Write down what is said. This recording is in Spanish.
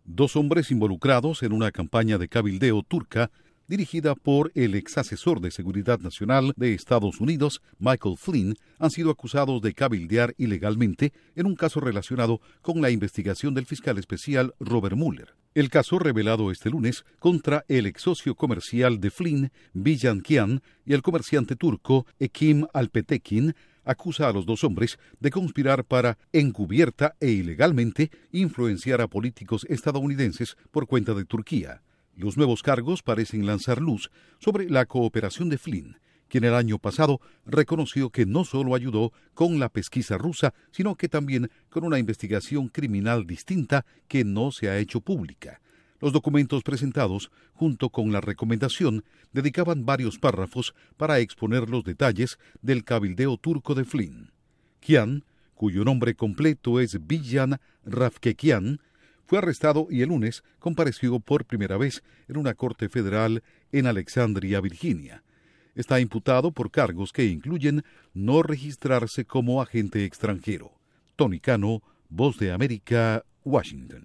Dos hombres involucrados en una campaña de cabildeo turca dirigida por el ex asesor de Seguridad Nacional de Estados Unidos, Michael Flynn, han sido acusados de cabildear ilegalmente en un caso relacionado con la investigación del fiscal especial Robert Mueller. El caso revelado este lunes contra el ex socio comercial de Flynn, Bijan Kian, y el comerciante turco Ekim Alpetekin, acusa a los dos hombres de conspirar para, encubierta e ilegalmente, influenciar a políticos estadounidenses por cuenta de Turquía. Los nuevos cargos parecen lanzar luz sobre la cooperación de Flynn, quien el año pasado reconoció que no solo ayudó con la pesquisa rusa, sino que también con una investigación criminal distinta que no se ha hecho pública. Los documentos presentados, junto con la recomendación, dedicaban varios párrafos para exponer los detalles del cabildeo turco de Flynn. Kian, cuyo nombre completo es Bijan Rafkekian, fue arrestado y el lunes compareció por primera vez en una corte federal en Alexandria, Virginia. Está imputado por cargos que incluyen no registrarse como agente extranjero. Tony Cano, Voz de América, Washington.